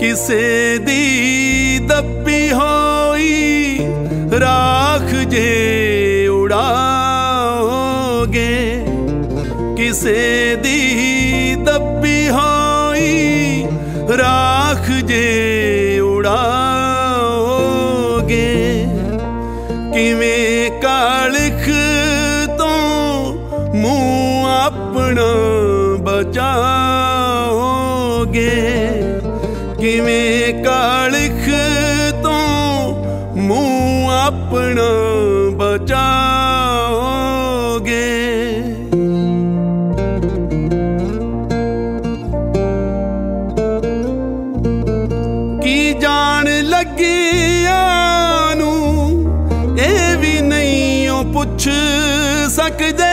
किसे दी दब्बी होई राख जे उड़ाओगे, किसे दी दब्बी होई राख जे उड़ाओगे। किवें कालिख तो मुँह अपना बचाओगे, किवें कालिख तो मुँह अपना बचाओगे। की जान लगिया नू ए भी नहीं पुछ सकदे,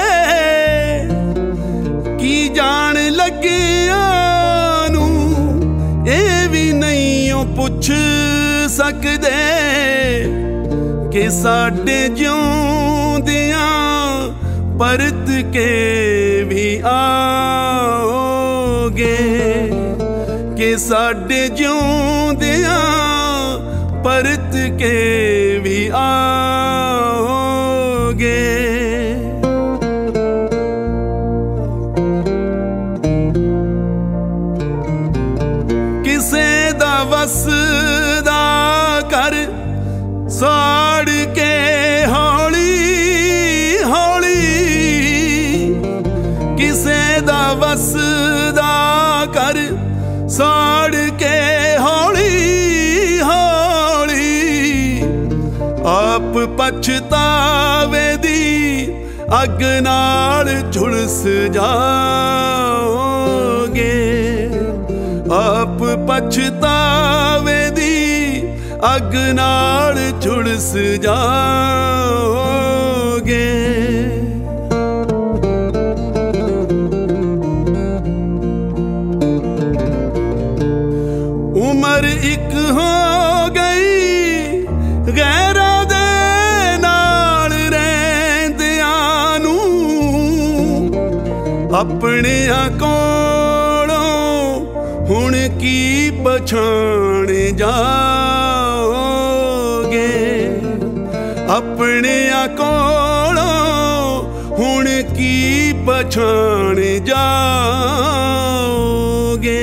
की जान लगिया नू ए भी नहीं पुछ सकदे, कि साडे जिउंदियां परत के भी आओगे, कि साडे जिउंदियां परत के भी आओगे। किसे दा वसदा कर साड़ के हौली हौली, किसे दा वसदा कर साड़ के हौली हौली, आप पछतावे दी अग नाल झुलस जाओगे, आप पछतावे दी अग नाल झुलस जाओगे। उमर एक हो गई गैरां दे नाल रहिंदियां नू, अपनियां कोलों हुण की पछाण जाओगे, अपनियां कोलों हुण की पछाण जाओगे।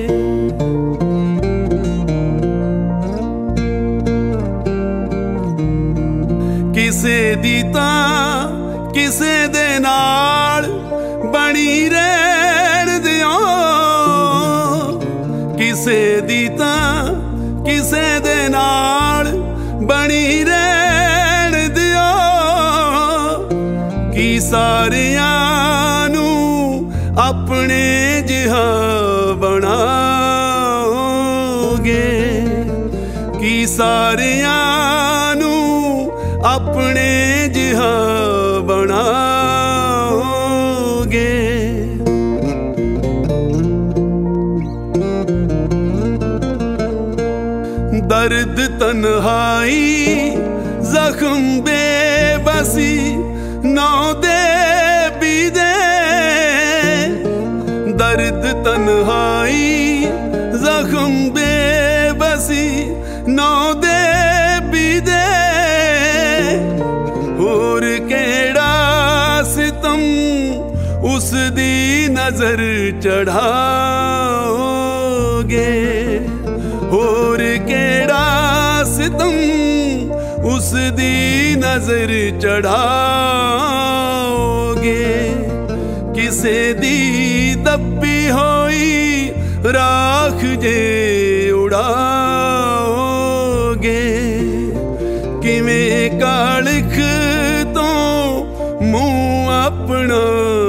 किसे दी तां किसे दे नाल बनी रहण दिओ, किसे दी तां किसे दे नाल बनी रहण दिओ, कि सारियां नू अपने जिहा बनाओगे, कि सारियां नू अपने जिहा बनाओगे। दर्द तन्हाई जख्म बेबसी नौ दे भी दे, दर्द तन्हाई जख्म बेबसी नौ दे भी दे, होर केड़ा सितम उस दी नजर चढ़ाओगे, होर केड़ा सितम उस दी नजर चढ़ाओगे। किसे दी दब्बी होई राख जे उड़ाओगे, किवें कालिख तो मुँह अपना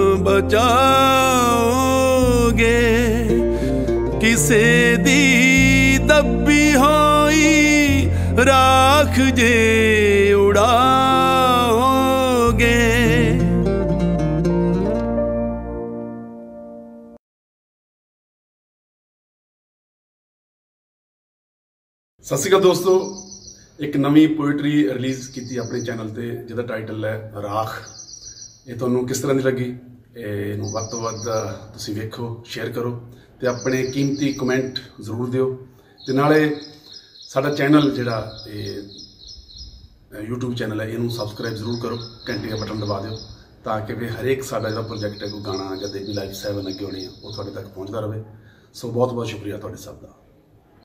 बचाओगे, किसे दी दब्बी होई राख जे उड़ाओगे। सत श्री अकाल दोस्तों, एक नवी पोएट्री रिलीज़ की अपने चैनल पर जिसका टाइटल है राख। ये तुहानूं किस तरह की लगी, इहनूं वध तो वध तुसीं वेखो, शेयर करो तो अपने कीमती कमेंट जरूर दिओ। ਤੇ ਨਾਲੇ ਸਾਡਾ ਚੈਨਲ ਜਿਹੜਾ YouTube ਚੈਨਲ ਹੈ ਇਹਨੂੰ ਸਬਸਕ੍ਰਾਈਬ ਜ਼ਰੂਰ ਕਰੋ, ਘੰਟੀ ਦਾ ਬਟਨ ਦਬਾ ਦਿਓ ਤਾਂ ਕਿ ਵੀ ਹਰੇਕ ਸਾਡਾ ਜਿਹੜਾ ਪ੍ਰੋਜੈਕਟ ਹੈ, ਕੋਈ ਗਾਣਾ ਜਾਂ ਦੇਵੀ ਲਾਈਵ 7 ਅੱਗੇ ਹੋਣੀ ਆ, ਉਹ ਤੁਹਾਡੇ ਤੱਕ ਪਹੁੰਚਦਾ ਰਹੇ। ਸੋ ਬਹੁਤ ਬਹੁਤ ਸ਼ੁਕਰੀਆ ਤੁਹਾਡੇ ਸਭ ਦਾ।